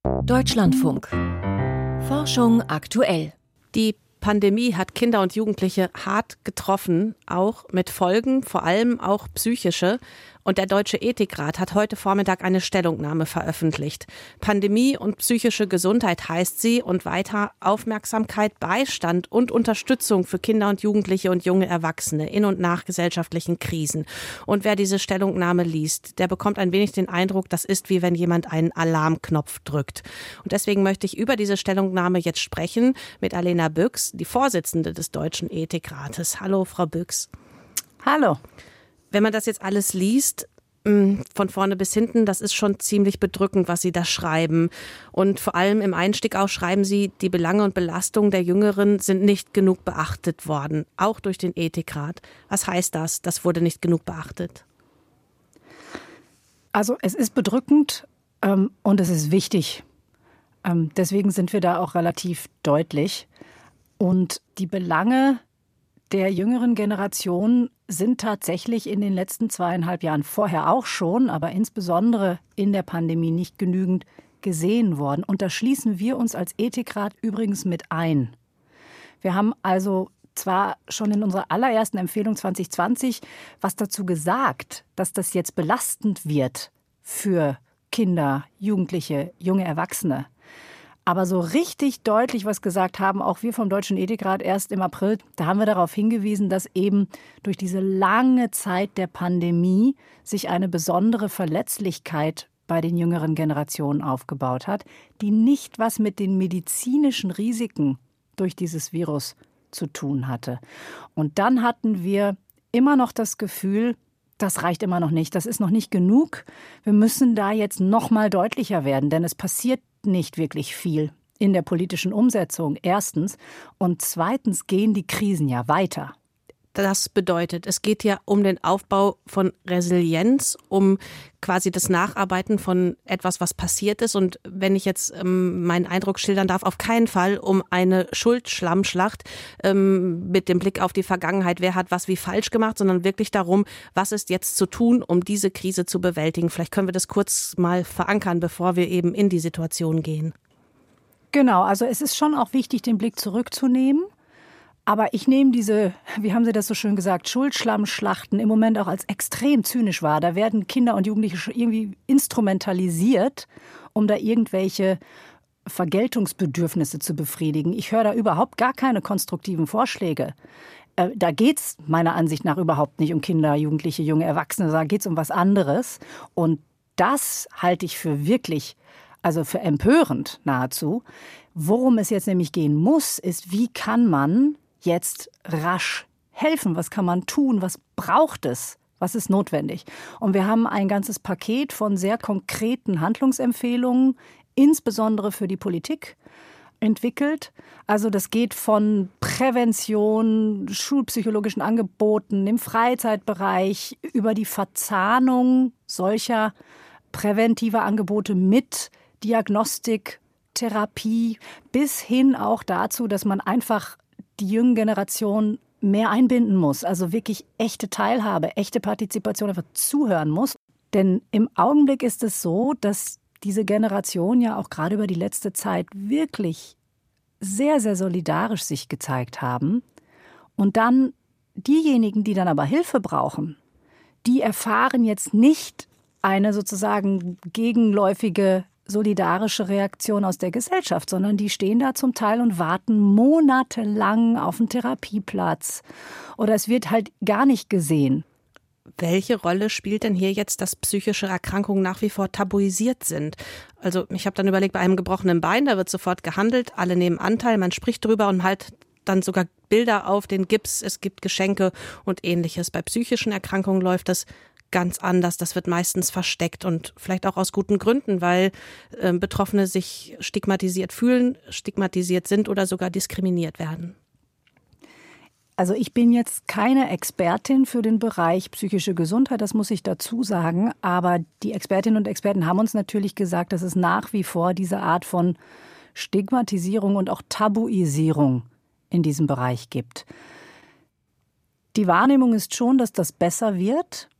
Deutschlandfunk. Forschung aktuell. Die Pandemie hat Kinder und Jugendliche hart getroffen, auch mit Folgen, vor allem auch psychische. Und der Deutsche Ethikrat hat heute Vormittag eine Stellungnahme veröffentlicht. Pandemie und psychische Gesundheit heißt sie und weiter Aufmerksamkeit, Beistand und Unterstützung für Kinder und Jugendliche und junge Erwachsene in und nach gesellschaftlichen Krisen. Und wer diese Stellungnahme liest, der bekommt ein wenig den Eindruck, das ist wie wenn jemand einen Alarmknopf drückt. Und deswegen möchte ich über diese Stellungnahme jetzt sprechen mit Alena Büchs, die Vorsitzende des Deutschen Ethikrates. Hallo, Frau Büchs. Hallo. Wenn man das jetzt alles liest, von vorne bis hinten, das ist schon ziemlich bedrückend, was Sie da schreiben. Und vor allem im Einstieg auch schreiben Sie, die Belange und Belastungen der Jüngeren sind nicht genug beachtet worden, auch durch den Ethikrat. Was heißt das? Das wurde nicht genug beachtet. Also es ist bedrückend und es ist wichtig. Deswegen sind wir da auch relativ deutlich. Und die Belange der jüngeren Generation sind tatsächlich in den letzten 2,5 Jahren, vorher auch schon, aber insbesondere in der Pandemie nicht genügend gesehen worden. Und da schließen wir uns als Ethikrat übrigens mit ein. Wir haben also zwar schon in unserer allerersten Empfehlung 2020 was dazu gesagt, dass das jetzt belastend wird für Kinder, Jugendliche, junge Erwachsene. Aber so richtig deutlich was gesagt haben auch wir vom Deutschen Ethikrat erst im April. Da haben wir darauf hingewiesen, dass eben durch diese lange Zeit der Pandemie sich eine besondere Verletzlichkeit bei den jüngeren Generationen aufgebaut hat, die nicht was mit den medizinischen Risiken durch dieses Virus zu tun hatte. Und dann hatten wir immer noch das Gefühl, das reicht immer noch nicht, das ist noch nicht genug. Wir müssen da jetzt noch mal deutlicher werden, denn es passiert nicht wirklich viel in der politischen Umsetzung, erstens. Und zweitens gehen die Krisen ja weiter. Das bedeutet, es geht ja um den Aufbau von Resilienz, um quasi das Nacharbeiten von etwas, was passiert ist. Und wenn ich jetzt meinen Eindruck schildern darf, auf keinen Fall um eine Schuldschlammschlacht mit dem Blick auf die Vergangenheit, wer hat was wie falsch gemacht, sondern wirklich darum, was ist jetzt zu tun, um diese Krise zu bewältigen. Vielleicht können wir das kurz mal verankern, bevor wir eben in die Situation gehen. Genau, also es ist schon auch wichtig, den Blick zurückzunehmen. Aber ich nehme diese, wie haben Sie das so schön gesagt, Schuldschlammschlachten im Moment auch als extrem zynisch wahr. Da werden Kinder und Jugendliche irgendwie instrumentalisiert, um da irgendwelche Vergeltungsbedürfnisse zu befriedigen. Ich höre da überhaupt gar keine konstruktiven Vorschläge. Da geht es meiner Ansicht nach überhaupt nicht um Kinder, Jugendliche, junge Erwachsene. Da geht es um was anderes. Und das halte ich für wirklich, also für empörend nahezu. Worum es jetzt nämlich gehen muss, ist, wie kann man jetzt rasch helfen? Was kann man tun? Was braucht es? Was ist notwendig? Und wir haben ein ganzes Paket von sehr konkreten Handlungsempfehlungen, insbesondere für die Politik, entwickelt. Also das geht von Prävention, schulpsychologischen Angeboten im Freizeitbereich über die Verzahnung solcher präventiver Angebote mit Diagnostik, Therapie, bis hin auch dazu, dass man einfach die jungen Generationen mehr einbinden muss. Also wirklich echte Teilhabe, echte Partizipation, einfach zuhören muss. Denn im Augenblick ist es so, dass diese Generation ja auch gerade über die letzte Zeit wirklich sehr, sehr solidarisch sich gezeigt haben. Und dann diejenigen, die dann aber Hilfe brauchen, die erfahren jetzt nicht eine sozusagen gegenläufige solidarische Reaktion aus der Gesellschaft, sondern die stehen da zum Teil und warten monatelang auf einen Therapieplatz. Oder es wird halt gar nicht gesehen. Welche Rolle spielt denn hier jetzt, dass psychische Erkrankungen nach wie vor tabuisiert sind? Also ich habe dann überlegt, bei einem gebrochenen Bein, da wird sofort gehandelt, alle nehmen Anteil, man spricht drüber und halt dann sogar Bilder auf den Gips, es gibt Geschenke und Ähnliches. Bei psychischen Erkrankungen läuft das ganz anders. Das wird meistens versteckt und vielleicht auch aus guten Gründen, weil Betroffene sich stigmatisiert fühlen, stigmatisiert sind oder sogar diskriminiert werden. Also ich bin jetzt keine Expertin für den Bereich psychische Gesundheit, das muss ich dazu sagen. Aber die Expertinnen und Experten haben uns natürlich gesagt, dass es nach wie vor diese Art von Stigmatisierung und auch Tabuisierung in diesem Bereich gibt. Die Wahrnehmung ist schon, dass das besser wird.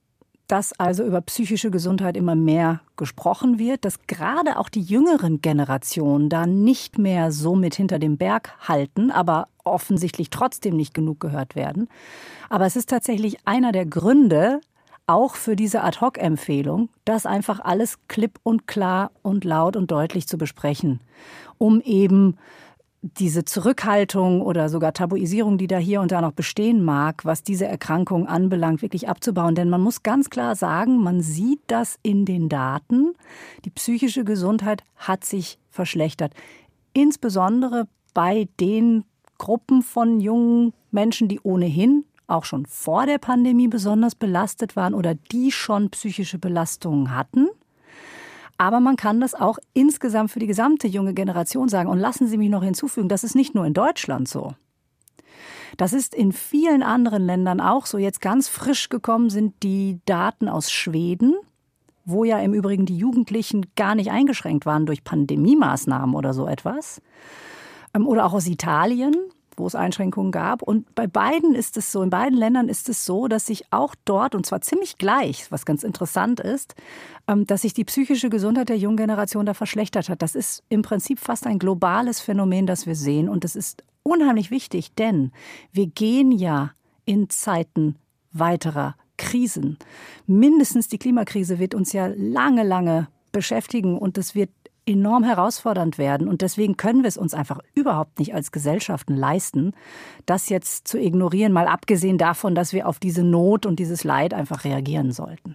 dass also über psychische Gesundheit immer mehr gesprochen wird, dass gerade auch die jüngeren Generationen da nicht mehr so mit hinter dem Berg halten, aber offensichtlich trotzdem nicht genug gehört werden. Aber es ist tatsächlich einer der Gründe, auch für diese Ad-hoc-Empfehlung, das einfach alles klipp und klar und laut und deutlich zu besprechen, um eben diese Zurückhaltung oder sogar Tabuisierung, die da hier und da noch bestehen mag, was diese Erkrankung anbelangt, wirklich abzubauen. Denn man muss ganz klar sagen, man sieht das in den Daten. Die psychische Gesundheit hat sich verschlechtert. Insbesondere bei den Gruppen von jungen Menschen, die ohnehin auch schon vor der Pandemie besonders belastet waren oder die schon psychische Belastungen hatten. Aber man kann das auch insgesamt für die gesamte junge Generation sagen. Und lassen Sie mich noch hinzufügen, das ist nicht nur in Deutschland so. Das ist in vielen anderen Ländern auch so. Jetzt ganz frisch gekommen sind die Daten aus Schweden, wo ja im Übrigen die Jugendlichen gar nicht eingeschränkt waren durch Pandemiemaßnahmen oder so etwas. Oder auch aus Italien, wo es Einschränkungen gab. Und bei beiden ist es so, in beiden Ländern ist es so, dass sich auch dort, und zwar ziemlich gleich, was ganz interessant ist, dass sich die psychische Gesundheit der jungen Generation da verschlechtert hat. Das ist im Prinzip fast ein globales Phänomen, das wir sehen. Und das ist unheimlich wichtig, denn wir gehen ja in Zeiten weiterer Krisen. Mindestens die Klimakrise wird uns ja lange, lange beschäftigen und es wird enorm herausfordernd werden. Und deswegen können wir es uns einfach überhaupt nicht als Gesellschaften leisten, das jetzt zu ignorieren, mal abgesehen davon, dass wir auf diese Not und dieses Leid einfach reagieren sollten.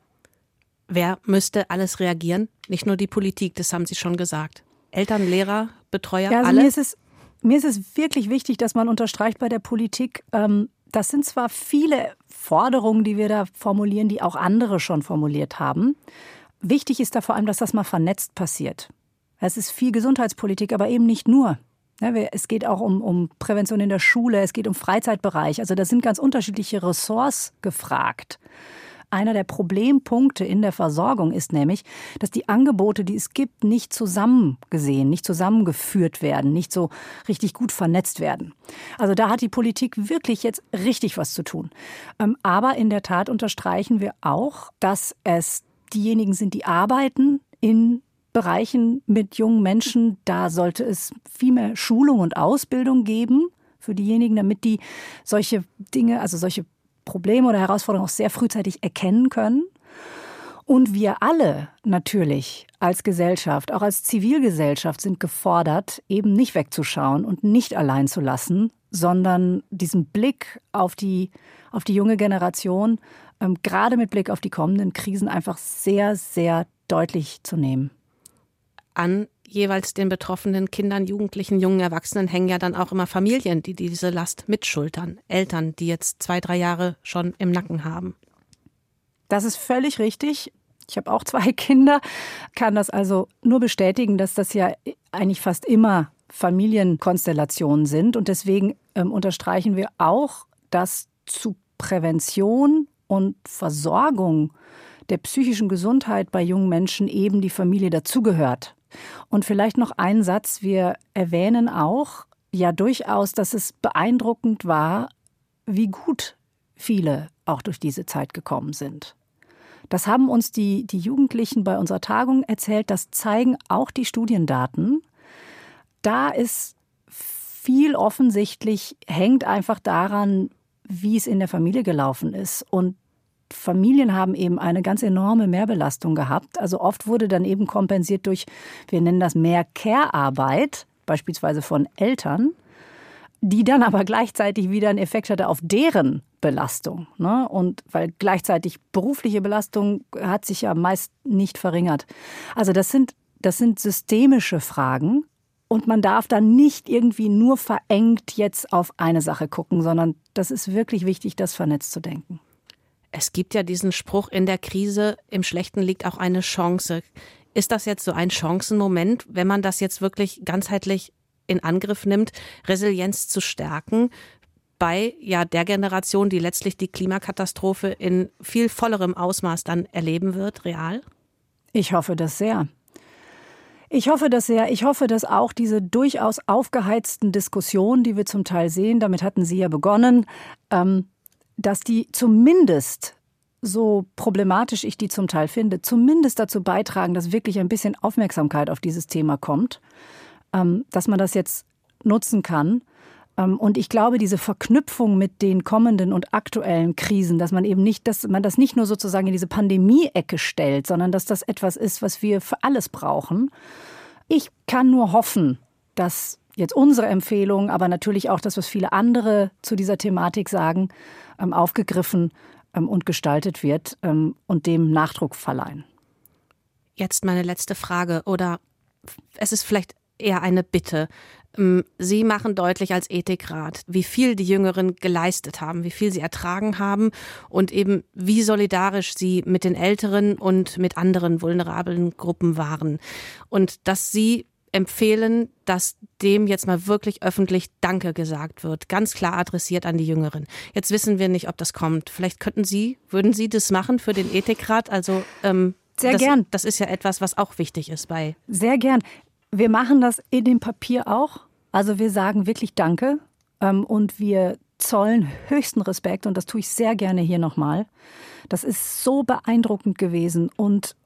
Wer müsste alles reagieren? Nicht nur die Politik, das haben Sie schon gesagt. Eltern, Lehrer, Betreuer, ja, also alle? Mir ist es wirklich wichtig, dass man unterstreicht bei der Politik, das sind zwar viele Forderungen, die wir da formulieren, die auch andere schon formuliert haben. Wichtig ist da vor allem, dass das mal vernetzt passiert. Es ist viel Gesundheitspolitik, aber eben nicht nur. Es geht auch um Prävention in der Schule, es geht um Freizeitbereich. Also da sind ganz unterschiedliche Ressorts gefragt. Einer der Problempunkte in der Versorgung ist nämlich, dass die Angebote, die es gibt, nicht zusammengesehen, nicht zusammengeführt werden, nicht so richtig gut vernetzt werden. Also da hat die Politik wirklich jetzt richtig was zu tun. Aber in der Tat unterstreichen wir auch, dass es diejenigen sind, die arbeiten in Bereichen mit jungen Menschen. Da sollte es viel mehr Schulung und Ausbildung geben für diejenigen, damit die solche Dinge, also solche Probleme oder Herausforderungen auch sehr frühzeitig erkennen können. Und wir alle natürlich als Gesellschaft, auch als Zivilgesellschaft sind gefordert, eben nicht wegzuschauen und nicht allein zu lassen, sondern diesen Blick auf die junge Generation, gerade mit Blick auf die kommenden Krisen, einfach sehr, sehr deutlich zu nehmen. An jeweils den betroffenen Kindern, Jugendlichen, jungen Erwachsenen hängen ja dann auch immer Familien, die diese Last mitschultern. Eltern, die jetzt 2-3 Jahre schon im Nacken haben. Das ist völlig richtig. Ich habe auch 2 Kinder, kann das also nur bestätigen, dass das ja eigentlich fast immer Familienkonstellationen sind. Und deswegen unterstreichen wir auch, dass zu Prävention und Versorgung der psychischen Gesundheit bei jungen Menschen eben die Familie dazugehört. Und vielleicht noch ein Satz, wir erwähnen auch ja durchaus, dass es beeindruckend war, wie gut viele auch durch diese Zeit gekommen sind. Das haben uns die Jugendlichen bei unserer Tagung erzählt, das zeigen auch die Studiendaten. Da ist viel offensichtlich, hängt einfach daran, wie es in der Familie gelaufen ist. Und Familien haben eben eine ganz enorme Mehrbelastung gehabt. Also oft wurde dann eben kompensiert durch, wir nennen das mehr Care-Arbeit, beispielsweise von Eltern, die dann aber gleichzeitig wieder einen Effekt hatte auf deren Belastung. Ne? Und weil gleichzeitig berufliche Belastung hat sich ja meist nicht verringert. Also das sind systemische Fragen. Und man darf dann nicht irgendwie nur verengt jetzt auf eine Sache gucken, sondern das ist wirklich wichtig, das vernetzt zu denken. Es gibt ja diesen Spruch, in der Krise, im Schlechten liegt auch eine Chance. Ist das jetzt so ein Chancenmoment, wenn man das jetzt wirklich ganzheitlich in Angriff nimmt, Resilienz zu stärken bei der Generation, die letztlich die Klimakatastrophe in viel vollerem Ausmaß dann erleben wird, real? Ich hoffe das sehr. Ich hoffe das sehr. Ich hoffe, dass auch diese durchaus aufgeheizten Diskussionen, die wir zum Teil sehen, damit hatten Sie ja begonnen, dass die zumindest so problematisch ich die zum Teil finde, zumindest dazu beitragen, dass wirklich ein bisschen Aufmerksamkeit auf dieses Thema kommt, dass man das jetzt nutzen kann. Und ich glaube, diese Verknüpfung mit den kommenden und aktuellen Krisen, dass man eben nicht, dass man das nicht nur sozusagen in diese Pandemie-Ecke stellt, sondern dass das etwas ist, was wir für alles brauchen. Ich kann nur hoffen, dass jetzt unsere Empfehlung, aber natürlich auch das, was viele andere zu dieser Thematik sagen, aufgegriffen und gestaltet wird und dem Nachdruck verleihen. Jetzt meine letzte Frage, oder es ist vielleicht eher eine Bitte. Sie machen deutlich als Ethikrat, wie viel die Jüngeren geleistet haben, wie viel sie ertragen haben und eben wie solidarisch sie mit den Älteren und mit anderen vulnerablen Gruppen waren. Und dass Sie empfehlen, dass dem jetzt mal wirklich öffentlich Danke gesagt wird, ganz klar adressiert an die Jüngeren. Jetzt wissen wir nicht, ob das kommt. Vielleicht würden Sie das machen für den Ethikrat? Also sehr gern. Das ist ja etwas, was auch wichtig ist bei. Sehr gern. Wir machen das in dem Papier auch. Also wir sagen wirklich Danke und wir zollen höchsten Respekt und das tue ich sehr gerne hier nochmal. Das ist so beeindruckend gewesen und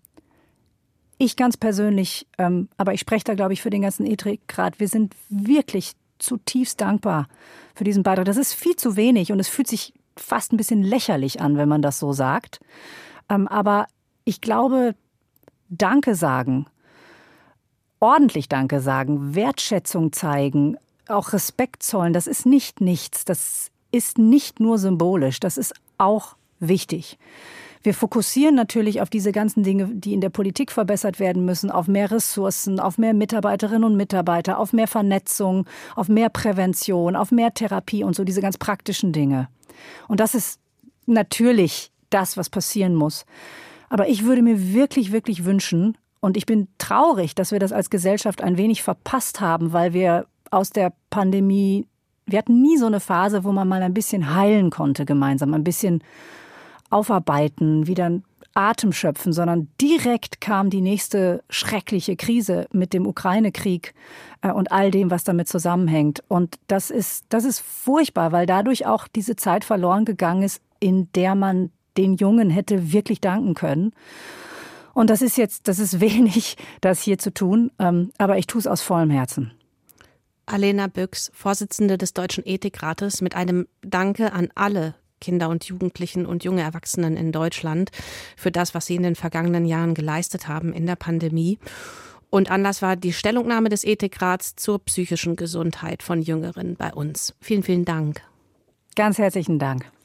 ich ganz persönlich, aber ich spreche da glaube ich für den ganzen Ethikrat, wir sind wirklich zutiefst dankbar für diesen Beitrag. Das ist viel zu wenig und es fühlt sich fast ein bisschen lächerlich an, wenn man das so sagt. Aber ich glaube, Danke sagen, ordentlich Danke sagen, Wertschätzung zeigen, auch Respekt zollen, das ist nicht nichts. Das ist nicht nur symbolisch, das ist auch wichtig. Wir fokussieren natürlich auf diese ganzen Dinge, die in der Politik verbessert werden müssen, auf mehr Ressourcen, auf mehr Mitarbeiterinnen und Mitarbeiter, auf mehr Vernetzung, auf mehr Prävention, auf mehr Therapie und so diese ganz praktischen Dinge. Und das ist natürlich das, was passieren muss. Aber ich würde mir wirklich, wirklich wünschen, und ich bin traurig, dass wir das als Gesellschaft ein wenig verpasst haben, weil wir aus der Pandemie, wir hatten nie so eine Phase, wo man mal ein bisschen heilen konnte gemeinsam, ein bisschen aufarbeiten, wieder Atem schöpfen, sondern direkt kam die nächste schreckliche Krise mit dem Ukraine-Krieg und all dem, was damit zusammenhängt. Und das ist furchtbar, weil dadurch auch diese Zeit verloren gegangen ist, in der man den Jungen hätte wirklich danken können. Und das ist wenig, das hier zu tun, aber ich tue es aus vollem Herzen. Alena Büchs, Vorsitzende des Deutschen Ethikrates, mit einem Danke an alle Kinder und Jugendlichen und junge Erwachsenen in Deutschland für das, was sie in den vergangenen Jahren geleistet haben in der Pandemie. Und Anlass war die Stellungnahme des Ethikrats zur psychischen Gesundheit von Jüngeren bei uns. Vielen, vielen Dank. Ganz herzlichen Dank.